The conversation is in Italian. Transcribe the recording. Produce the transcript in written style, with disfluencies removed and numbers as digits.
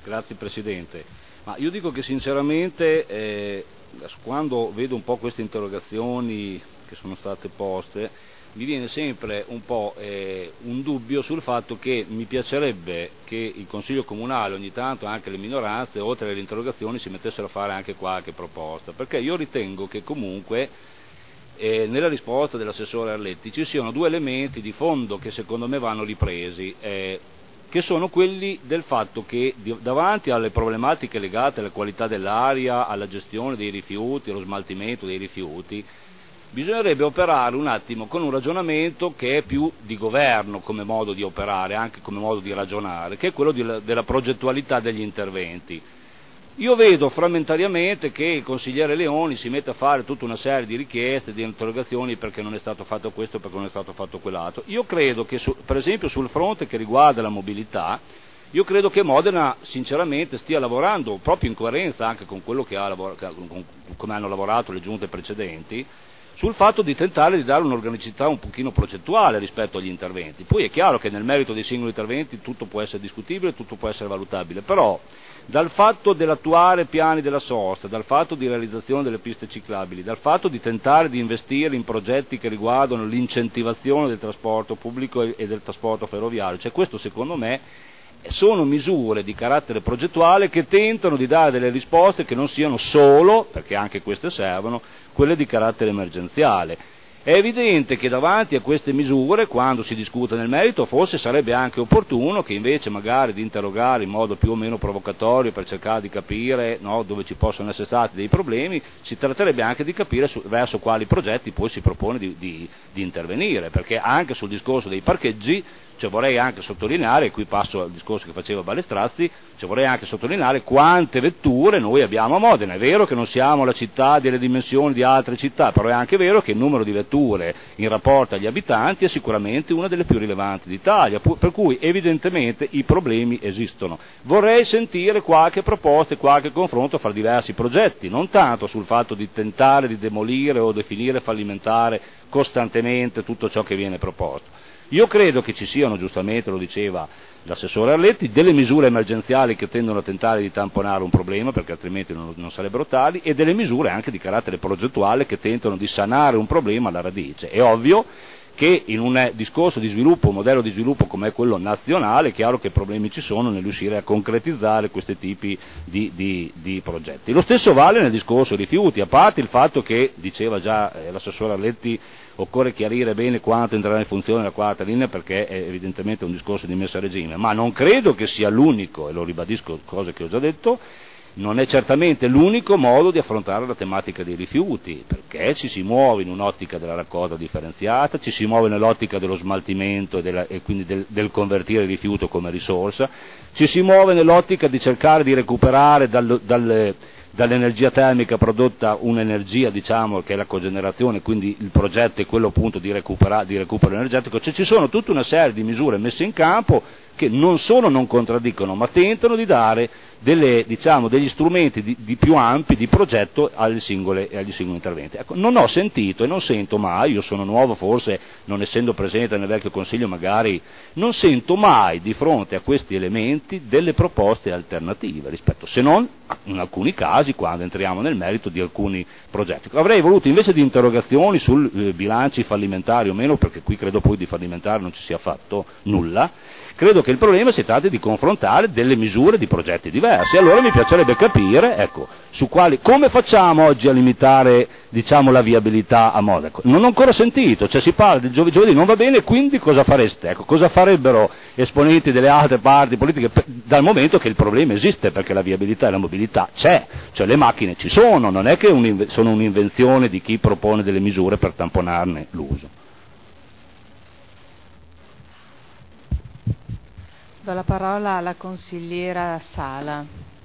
Grazie Presidente. Ma io dico che sinceramente quando vedo un po' queste interrogazioni che sono state poste mi viene sempre un po' un dubbio sul fatto che mi piacerebbe che il Consiglio Comunale ogni tanto, anche le minoranze, oltre alle interrogazioni, si mettessero a fare anche qualche proposta, perché io ritengo che comunque nella risposta dell'assessore Arletti ci siano due elementi di fondo che secondo me vanno ripresi, che sono quelli del fatto che davanti alle problematiche legate alla qualità dell'aria, alla gestione dei rifiuti, allo smaltimento dei rifiuti, bisognerebbe operare un attimo con un ragionamento che è più di governo come modo di operare, anche come modo di ragionare, che è quello della progettualità degli interventi. Io vedo frammentariamente che il consigliere Leoni si mette a fare tutta una serie di richieste, di interrogazioni perché non è stato fatto questo, perché non è stato fatto quell'altro. Io credo che, per esempio, sul fronte che riguarda la mobilità, io credo che Modena sinceramente stia lavorando proprio in coerenza anche con quello che come hanno lavorato le giunte precedenti, sul fatto di tentare di dare un'organicità un pochino progettuale rispetto agli interventi. Poi è chiaro che nel merito dei singoli interventi tutto può essere discutibile, tutto può essere valutabile, però dal fatto dell'attuare piani della sosta, dal fatto di realizzazione delle piste ciclabili, dal fatto di tentare di investire in progetti che riguardano l'incentivazione del trasporto pubblico e del trasporto ferroviario, cioè questo secondo me sono misure di carattere progettuale che tentano di dare delle risposte che non siano solo, perché anche queste servono, quelle di carattere emergenziale. È evidente che davanti a queste misure, quando si discute nel merito, forse sarebbe anche opportuno che invece magari di interrogare in modo più o meno provocatorio per cercare di capire dove ci possono essere stati dei problemi, si tratterebbe anche di capire verso quali progetti poi si propone di intervenire, perché anche sul discorso dei parcheggi, vorrei anche sottolineare, e qui passo al discorso che faceva Balestrazzi, vorrei anche sottolineare quante vetture noi abbiamo a Modena. È vero che non siamo la città delle dimensioni di altre città, però è anche vero che il numero di vetture in rapporto agli abitanti è sicuramente una delle più rilevanti d'Italia, per cui evidentemente i problemi esistono. Vorrei sentire qualche proposta e qualche confronto fra diversi progetti, non tanto sul fatto di tentare di demolire o definire fallimentare costantemente tutto ciò che viene proposto. Io credo che ci siano, giustamente lo diceva l'assessore Arletti, delle misure emergenziali che tendono a tentare di tamponare un problema, perché altrimenti non sarebbero tali, e delle misure anche di carattere progettuale che tentano di sanare un problema alla radice. È ovvio che in un discorso di sviluppo, un modello di sviluppo come è quello nazionale, è chiaro che problemi ci sono nel riuscire a concretizzare questi tipi di progetti. Lo stesso vale nel discorso rifiuti, a parte il fatto che, diceva già l'assessore Arletti, occorre chiarire bene quanto entrerà in funzione la quarta linea, perché è evidentemente un discorso di messa a regime, ma non credo che sia l'unico, e lo ribadisco, cose che ho già detto, non è certamente l'unico modo di affrontare la tematica dei rifiuti, perché ci si muove in un'ottica della raccolta differenziata, ci si muove nell'ottica dello smaltimento e quindi del convertire il rifiuto come risorsa, ci si muove nell'ottica di cercare di recuperare dall'energia termica prodotta un'energia, che è la cogenerazione, quindi il progetto è quello appunto di recupero energetico, cioè ci sono tutta una serie di misure messe in campo che non solo non contraddicono, ma tentano di dare degli strumenti di più ampi di progetto agli singoli interventi. Ecco, non ho sentito e non sento mai, io sono nuovo forse, non essendo presente nel vecchio Consiglio magari, non sento mai di fronte a questi elementi delle proposte alternative rispetto, se non in alcuni casi quando entriamo nel merito di alcuni progetti. Avrei voluto invece di interrogazioni sul bilanci fallimentari o meno, perché qui credo poi di fallimentare non ci sia fatto nulla. Credo che il problema si tratti di confrontare delle misure di progetti diversi. Allora mi piacerebbe capire, come facciamo oggi a limitare, la viabilità a Modena. Non ho ancora sentito, si parla del giovedì non va bene, quindi cosa fareste? Cosa farebbero esponenti delle altre parti politiche dal momento che il problema esiste, perché la viabilità e la mobilità c'è, cioè le macchine ci sono, non è che sono un'invenzione di chi propone delle misure per tamponarne l'uso. Do la parola alla consigliera Sala.